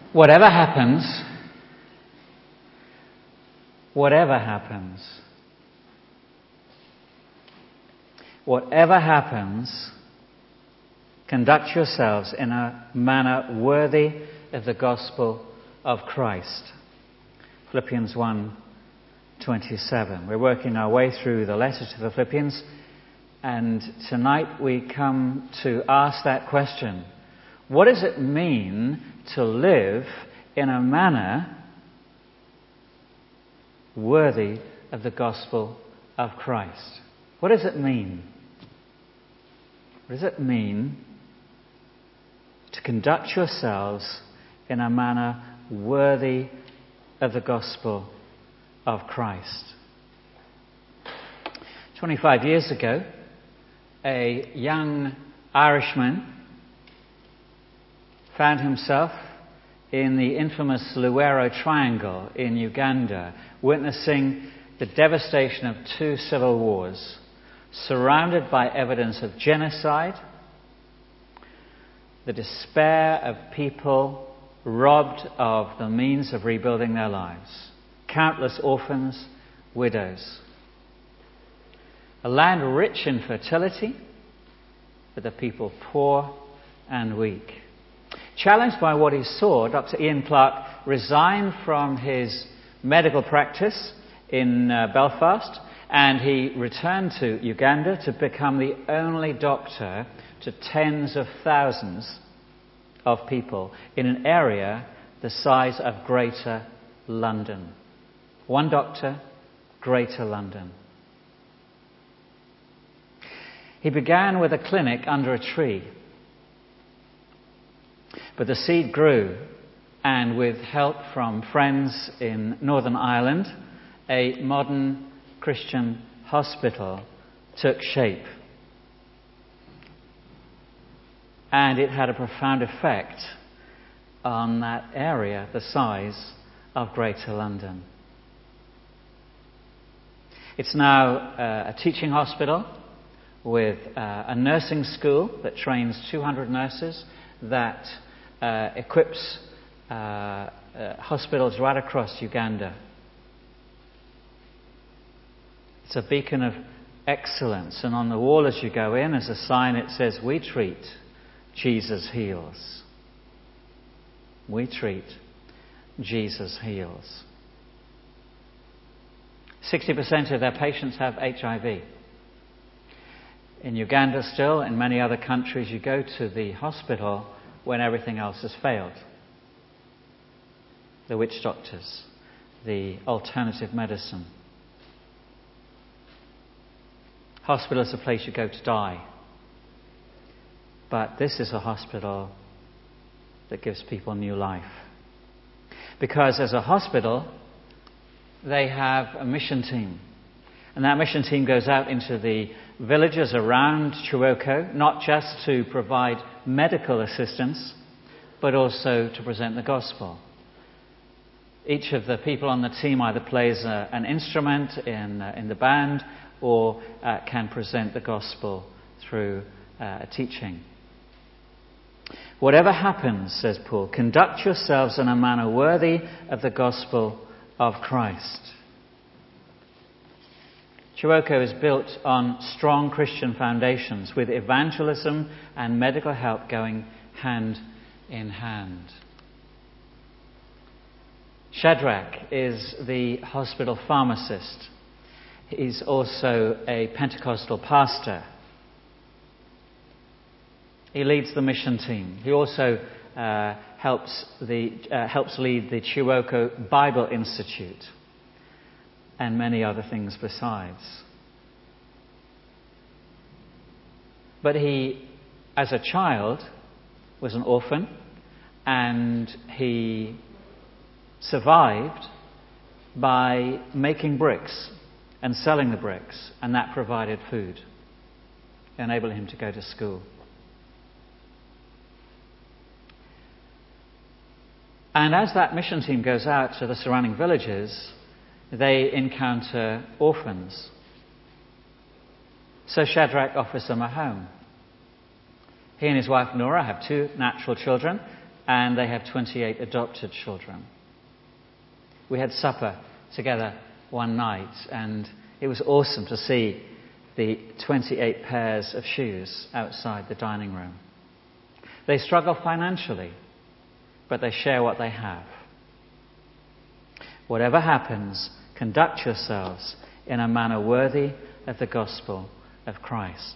Whatever happens, whatever happens, whatever happens, conduct yourselves in a manner worthy of the gospel of Christ. Philippians 1:27. We're working our way through the letter to the Philippians, and tonight we come to ask that question. What does it mean to live in a manner worthy of the gospel of Christ? What does it mean? What does it mean to conduct yourselves in a manner worthy of the gospel of Christ? 25 years ago, a young Irishman found himself in the infamous Luwero Triangle in Uganda, witnessing the devastation of 2 civil wars, surrounded by evidence of genocide, the despair of people robbed of the means of rebuilding their lives, countless orphans, widows. A land rich in fertility, but the people poor and weak. Challenged by what he saw, Dr. Ian Clarke resigned from his medical practice in Belfast, and he returned to Uganda to become the only doctor to tens of thousands of people in an area the size of Greater London. One doctor, Greater London. He began with a clinic under a tree. But the seed grew, and with help from friends in Northern Ireland, a modern Christian hospital took shape. And it had a profound effect on that area the size of Greater London. It's now a teaching hospital with a nursing school that trains 200 nurses, that equips hospitals right across Uganda. It's a beacon of excellence, and on the wall as you go in, as a sign, it says, "We treat, Jesus heals." We treat, Jesus heals. 60% of their patients have HIV. In Uganda still, in many other countries, you go to the hospital when everything else has failed. The witch doctors, the alternative medicine. Hospital is a place you go to die. But this is a hospital that gives people new life. Because as a hospital, they have a mission team. And that mission team goes out into the villages around Chiwoko, not just to provide medical assistance, but also to present the gospel. Each of the people on the team either plays an instrument in the band or can present the gospel through a teaching. Whatever happens, says Paul, conduct yourselves in a manner worthy of the gospel of Christ. Chiwoko is built on strong Christian foundations, with evangelism and medical help going hand in hand. Shadrach is the hospital pharmacist. He's also a Pentecostal pastor. He leads the mission team. He also helps lead the Chiwoko Bible Institute and many other things besides. But he, as a child, was an orphan, and he survived by making bricks and selling the bricks, and that provided food, enabled him to go to school. And as that mission team goes out to the surrounding villages, they encounter orphans. So Shadrach offers them a home. He and his wife Nora have 2 natural children, and they have 28 adopted children. We had supper together one night, and it was awesome to see the 28 pairs of shoes outside the dining room. They struggle financially, but they share what they have. Whatever happens, conduct yourselves in a manner worthy of the gospel of Christ.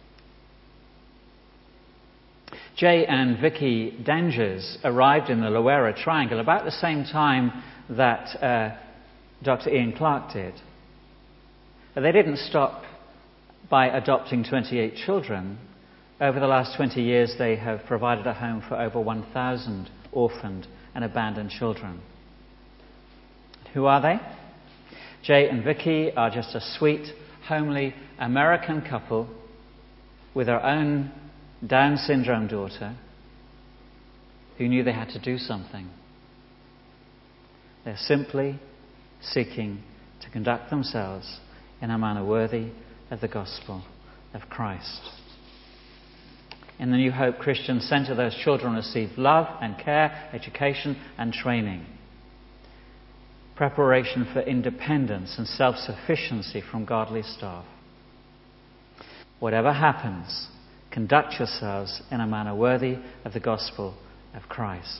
Jay and Vicky Dangers arrived in the Loera Triangle about the same time that Dr. Ian Clark did. But they didn't stop by adopting 28 children. Over the last 20 years, they have provided a home for over 1,000 orphaned and abandoned children. Who are they? Jay and Vicky are just a sweet, homely American couple with their own Down syndrome daughter who knew they had to do something. They're simply seeking to conduct themselves in a manner worthy of the gospel of Christ. In the New Hope Christian Centre, those children receive love and care, education and training. Preparation for independence and self-sufficiency from godly staff. Whatever happens, conduct yourselves in a manner worthy of the gospel of Christ.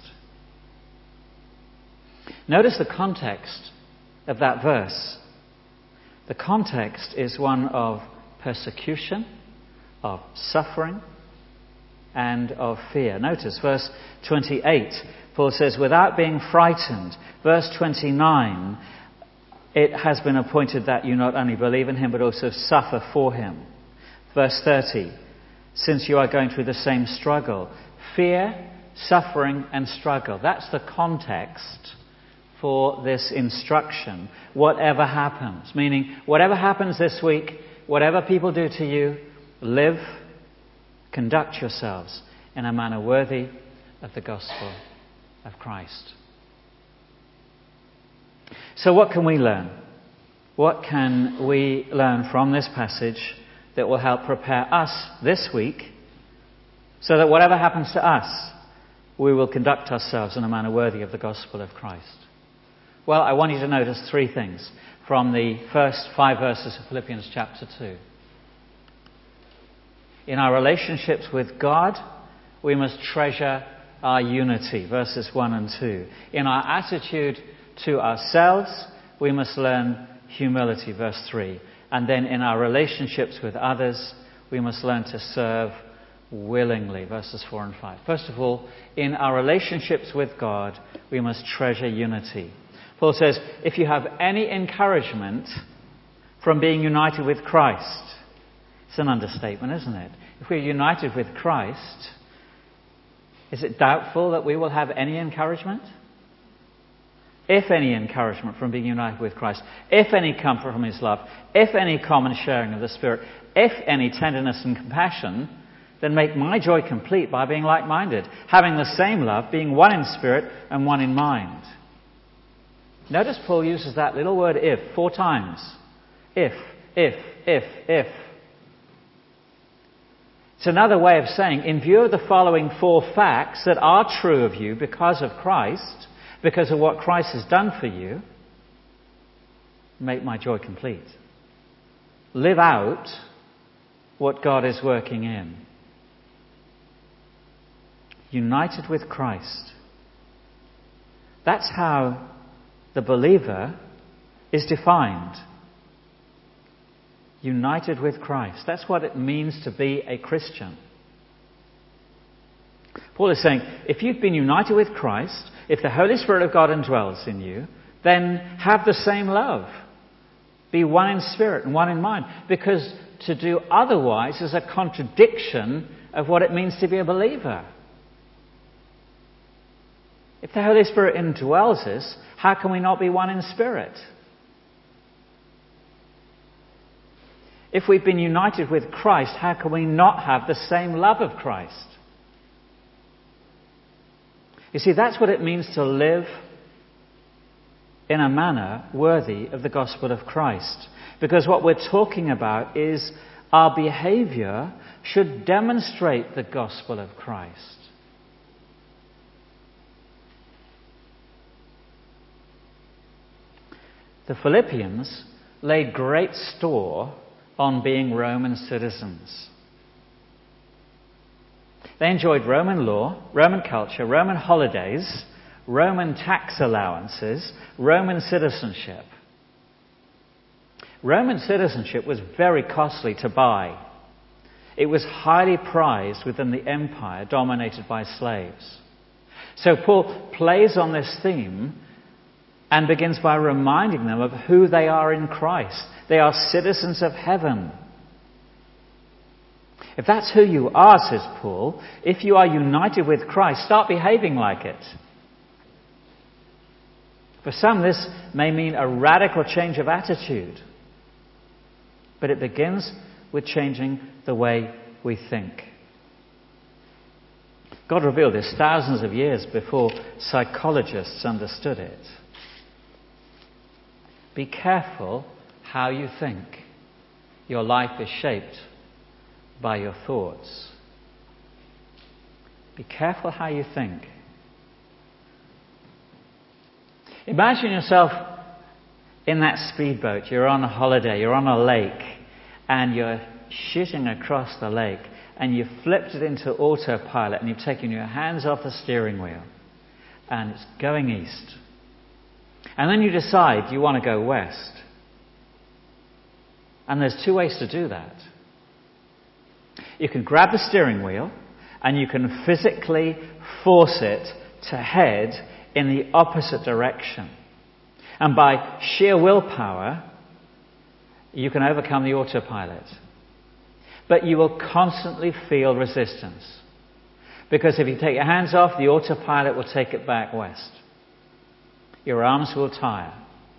Notice the context of that verse. The context is one of persecution, of suffering, and of fear. Notice verse 28. Paul says, without being frightened. Verse 29, it has been appointed that you not only believe in him, but also suffer for him. Verse 30, since you are going through the same struggle. Fear, suffering, and struggle. That's the context for this instruction. Whatever happens. Meaning, whatever happens this week, whatever people do to you, live, conduct yourselves in a manner worthy of the gospel of Christ. So what can we learn? What can we learn from this passage that will help prepare us this week so that whatever happens to us, we will conduct ourselves in a manner worthy of the gospel of Christ? Well, I want you to notice three things from the first 5 verses of Philippians chapter 2. In our relationships with God, we must treasure our unity, verses 1 and 2. In our attitude to ourselves, we must learn humility, verse 3. And then in our relationships with others, we must learn to serve willingly, verses 4 and 5. First of all, in our relationships with God, we must treasure unity. Paul says, if you have any encouragement from being united with Christ, it's an understatement, isn't it? If we're united with Christ, is it doubtful that we will have any encouragement? If any encouragement from being united with Christ, if any comfort from his love, if any common sharing of the Spirit, if any tenderness and compassion, then make my joy complete by being like-minded, having the same love, being one in spirit and one in mind. Notice Paul uses that little word if 4 times. If. It's another way of saying, in view of the following 4 facts that are true of you because of Christ, because of what Christ has done for you, make my joy complete. Live out what God is working in. United with Christ. That's how the believer is defined. United with Christ. That's what it means to be a Christian. Paul is saying, if you've been united with Christ, if the Holy Spirit of God indwells in you, then have the same love. Be one in spirit and one in mind. Because to do otherwise is a contradiction of what it means to be a believer. If the Holy Spirit indwells us, how can we not be one in spirit? If we've been united with Christ, how can we not have the same love of Christ? You see, that's what it means to live in a manner worthy of the gospel of Christ. Because what we're talking about is our behavior should demonstrate the gospel of Christ. The Philippians laid great store on being Roman citizens. They enjoyed Roman law, Roman culture, Roman holidays, Roman tax allowances, Roman citizenship. Roman citizenship was very costly to buy. It was highly prized within the empire dominated by slaves. So Paul plays on this theme and begins by reminding them of who they are in Christ. They are citizens of heaven. If that's who you are, says Paul, if you are united with Christ, start behaving like it. For some, this may mean a radical change of attitude. But it begins with changing the way we think. God revealed this thousands of years before psychologists understood it. Be careful how you think. Your life is shaped by your thoughts. Be careful how you think. Imagine yourself in that speedboat. You're on a holiday, you're on a lake, and you're shooting across the lake, and you've flipped it into autopilot, and you've taken your hands off the steering wheel, and it's going east. And then you decide you want to go west. And there's two ways to do that. You can grab the steering wheel and you can physically force it to head in the opposite direction. And by sheer willpower, you can overcome the autopilot. But you will constantly feel resistance. Because if you take your hands off, the autopilot will take it back west. Your arms will tire.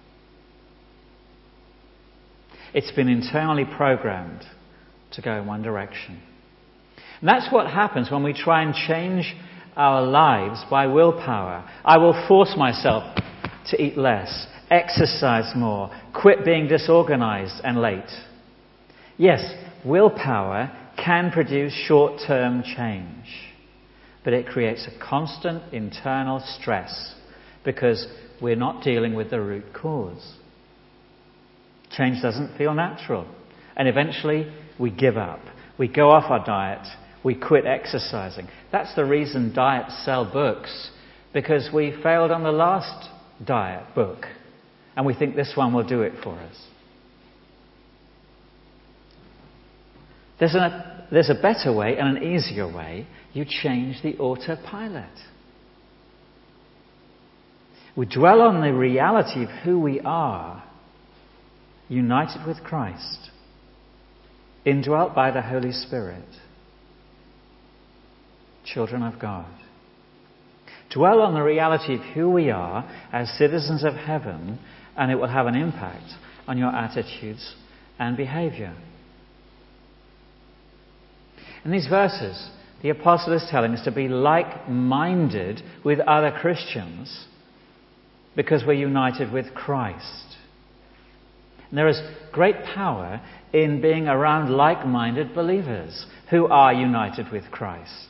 It's been internally programmed to go in one direction. And that's what happens when we try and change our lives by willpower. I will force myself to eat less, exercise more, quit being disorganized and late. Yes, willpower can produce short-term change, but it creates a constant internal stress because we're not dealing with the root cause. Change doesn't feel natural. And eventually we give up. We go off our diet. We quit exercising. That's the reason diets sell books. Because we failed on the last diet book. And we think this one will do it for us. There's a better way and an easier way. You change the autopilot. We dwell on the reality of who we are, united with Christ, indwelt by the Holy Spirit, children of God. Dwell on the reality of who we are as citizens of heaven, and it will have an impact on your attitudes and behavior. In these verses, the apostle is telling us to be like-minded with other Christians because we're united with Christ. And there is great power in being around like-minded believers who are united with Christ.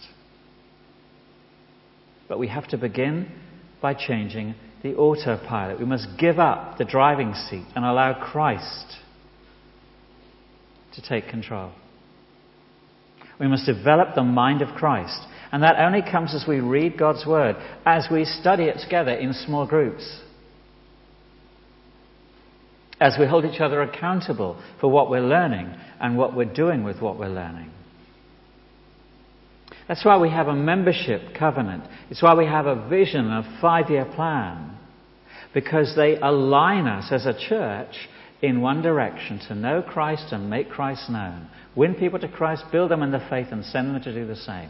But we have to begin by changing the autopilot. We must give up the driving seat and allow Christ to take control. We must develop the mind of Christ. And that only comes as we read God's Word, as we study it together in small groups, as we hold each other accountable for what we're learning and what we're doing with what we're learning. That's why we have a membership covenant. It's why we have a vision, a 5-year plan, because they align us as a church in one direction, to know Christ and make Christ known. Win people to Christ, build them in the faith, and send them to do the same.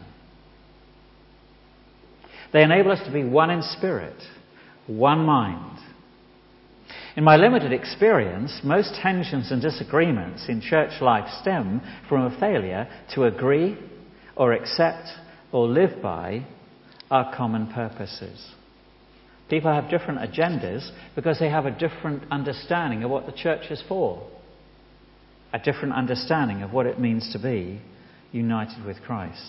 They enable us to be one in spirit, one mind. In my limited experience, most tensions and disagreements in church life stem from a failure to agree or accept or live by our common purposes. People have different agendas because they have a different understanding of what the church is for, a different understanding of what it means to be united with Christ.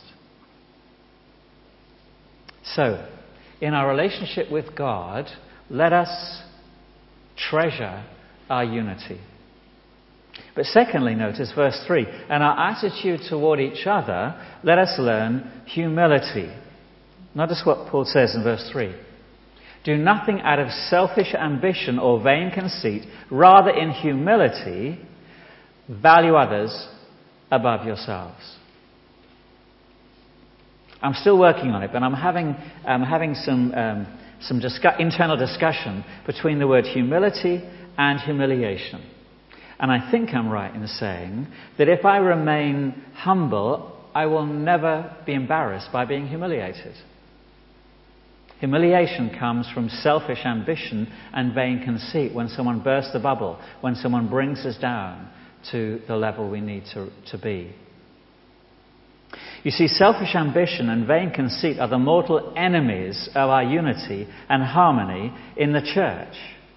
So, in our relationship with God, let us treasure our unity. But secondly, notice verse 3, and our attitude toward each other, let us learn humility. Notice what Paul says in verse 3. Do nothing out of selfish ambition or vain conceit, rather in humility, value others above yourselves. I'm still working on it, but I'm having some internal discussion between the word humility and humiliation. And I think I'm right in saying that if I remain humble, I will never be embarrassed by being humiliated. Humiliation comes from selfish ambition and vain conceit when someone bursts the bubble, when someone brings us down to the level we need to be. You see, selfish ambition and vain conceit are the mortal enemies of our unity and harmony in the church.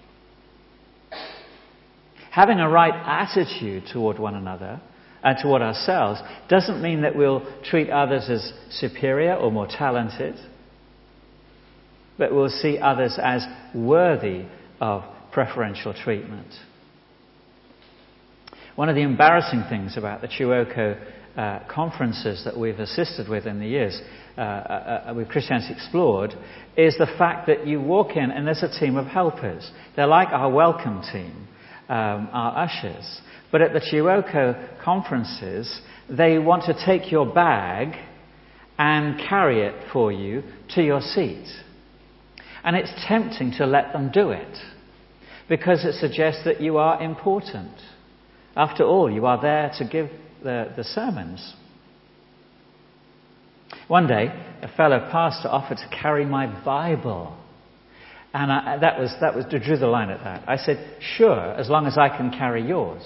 Having a right attitude toward one another and toward ourselves doesn't mean that we'll treat others as superior or more talented, but we'll see others as worthy of preferential treatment. One of the embarrassing things about the Chuoko conferences that we've assisted with in the years with Christianity Explored is the fact that you walk in and there's a team of helpers. They're like our welcome team. Our ushers. But at the Chuoko conferences, they want to take your bag and carry it for you to your seat. And it's tempting to let them do it because it suggests that you are important. After all, you are there to give the sermons. One day, a fellow pastor offered to carry my Bible. And I drew the line at that. I said, sure, as long as I can carry yours.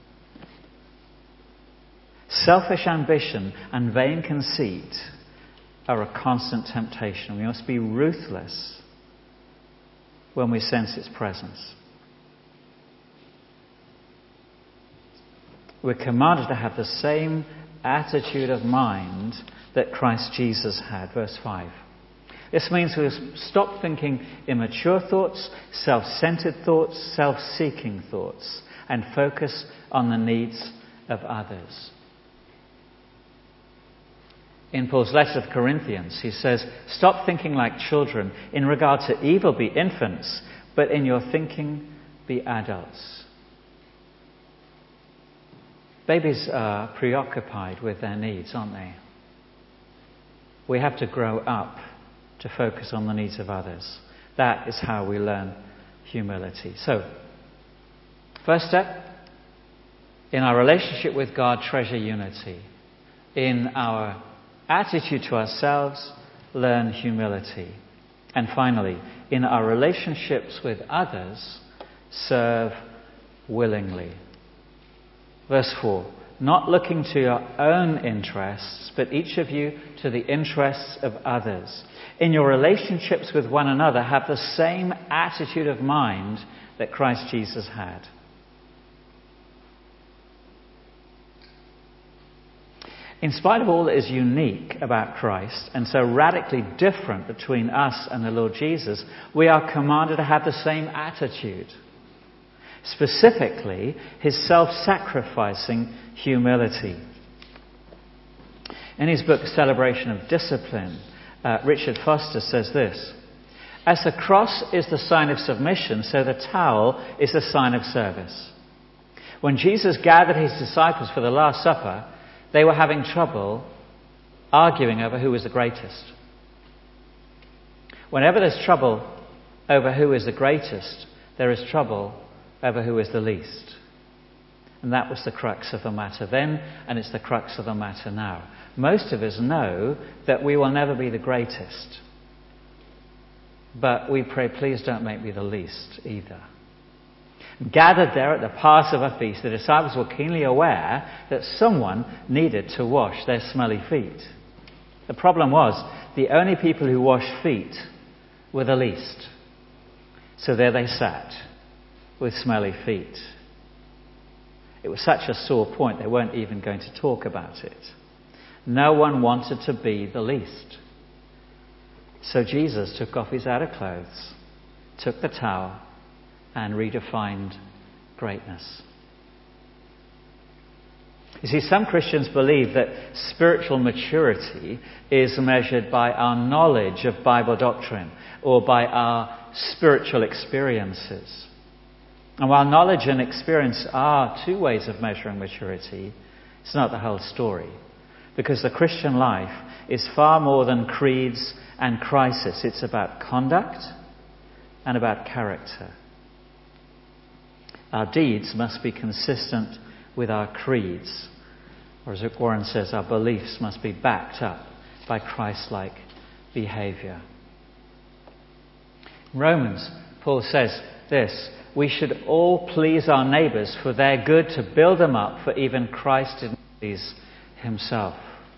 Selfish ambition and vain conceit are a constant temptation. We must be ruthless when we sense its presence. We're commanded to have the same attitude of mind that Christ Jesus had. Verse 5. This means we stop thinking immature thoughts, self-centered thoughts, self-seeking thoughts, and focus on the needs of others. In Paul's letter to the Corinthians, he says, stop thinking like children. In regard to evil, be infants, but in your thinking, be adults. Babies are preoccupied with their needs, aren't they? We have to grow up to focus on the needs of others. That is how we learn humility. So, first step, in our relationship with God, treasure unity. In our attitude to ourselves, learn humility. And finally, in our relationships with others, serve willingly. Verse 4. Not looking to your own interests, but each of you to the interests of others. In your relationships with one another, have the same attitude of mind that Christ Jesus had. In spite of all that is unique about Christ and so radically different between us and the Lord Jesus, we are commanded to have the same attitude. Specifically, his self-sacrificing humility. In his book, Celebration of Discipline, Richard Foster says this: as the cross is the sign of submission, so the towel is the sign of service. When Jesus gathered his disciples for the Last Supper, they were having trouble arguing over who was the greatest. Whenever there's trouble over who is the greatest, there is trouble over who is the least. And that was the crux of the matter then, and it's the crux of the matter now. Most of us know that we will never be the greatest. But we pray, please don't make me the least either. Gathered there at the Passover feast, the disciples were keenly aware that someone needed to wash their smelly feet. The problem was, the only people who washed feet were the least. So there they sat, with smelly feet. It was such a sore point, they weren't even going to talk about it. No one wanted to be the least. So Jesus took off his outer clothes, took the towel, and redefined greatness. You see, some Christians believe that spiritual maturity is measured by our knowledge of Bible doctrine or by our spiritual experiences. And while knowledge and experience are two ways of measuring maturity, it's not the whole story. Because the Christian life is far more than creeds and crisis. It's about conduct and about character. Our deeds must be consistent with our creeds. Or as Warren says, our beliefs must be backed up by Christ-like behaviour. In Romans, Paul says this: we should all please our neighbours for their good, to build them up, for even Christ didn't please himself.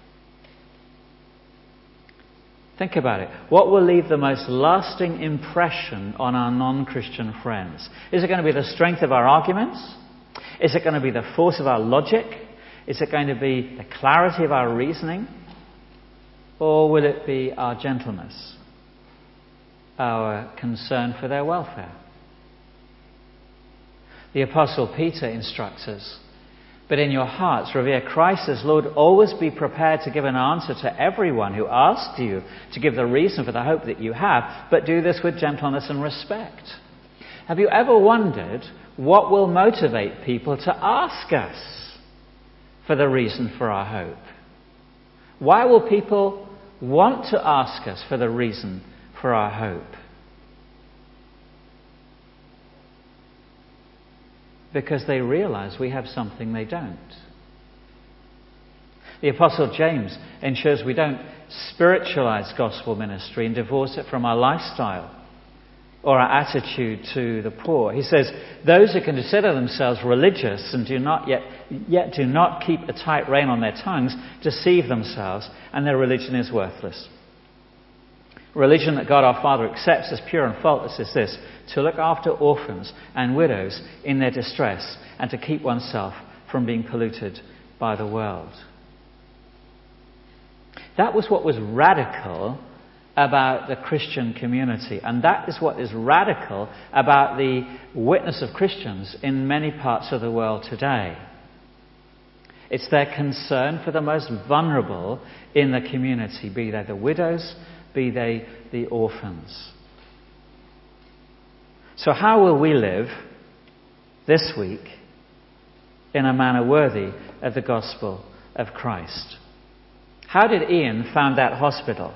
Think about it. What will leave the most lasting impression on our non-Christian friends? Is it going to be the strength of our arguments? Is it going to be the force of our logic? Is it going to be the clarity of our reasoning? Or will it be our gentleness, our concern for their welfare? The Apostle Peter instructs us, but in your hearts revere Christ as Lord. Always be prepared to give an answer to everyone who asks you to give the reason for the hope that you have, but do this with gentleness and respect. Have you ever wondered what will motivate people to ask us for the reason for our hope? Why will people want to ask us for the reason for our hope? Because they realize we have something they don't. The Apostle James ensures we don't spiritualize gospel ministry and divorce it from our lifestyle or our attitude to the poor. He says, those who consider themselves religious and do not yet do not keep a tight rein on their tongues deceive themselves, and their religion is worthless. Religion that God our Father accepts as pure and faultless is this: to look after orphans and widows in their distress, and to keep oneself from being polluted by the world. That was what was radical about the Christian community, and that is what is radical about the witness of Christians in many parts of the world today. It's their concern for the most vulnerable in the community, be they the widows, be they the orphans. So how will we live this week in a manner worthy of the gospel of Christ? How did Ian found that hospital?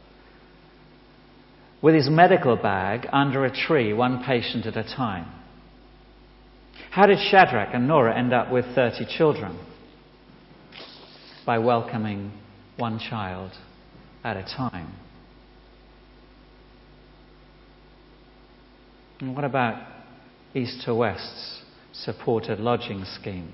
With his medical bag under a tree, one patient at a time. How did Shadrach and Nora end up with 30 children? By welcoming one child at a time. And what about East to West's supported lodging scheme?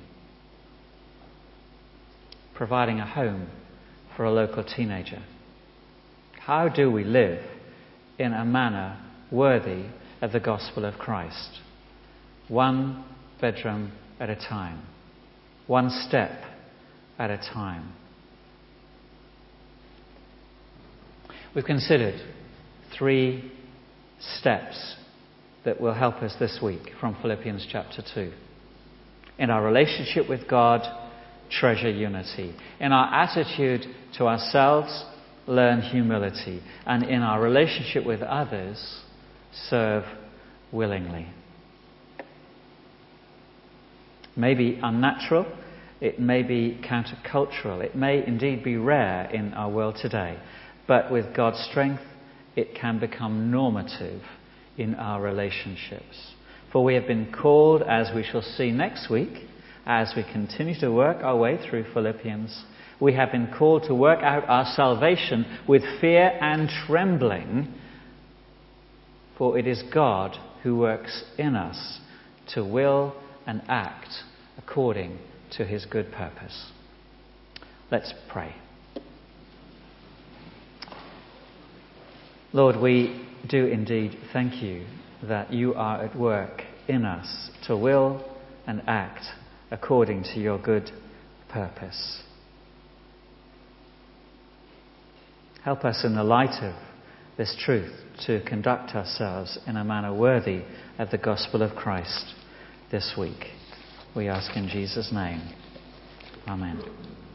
Providing a home for a local teenager. How do we live in a manner worthy of the gospel of Christ? One bedroom at a time. One step at a time. We've considered 3 steps that will help us this week from Philippians chapter 2. In our relationship with God, treasure unity. In our attitude to ourselves, learn humility. And in our relationship with others, serve willingly. It may be unnatural, it may be countercultural, it may indeed be rare in our world today, but with God's strength, it can become normative in our relationships. For we have been called, as we shall see next week, as we continue to work our way through Philippians, we have been called to work out our salvation with fear and trembling, for it is God who works in us to will and act according to his good purpose. Let's pray. Lord, we do indeed thank you that you are at work in us to will and act according to your good purpose. Help us in the light of this truth to conduct ourselves in a manner worthy of the gospel of Christ. this week. We ask in Jesus' name. Amen.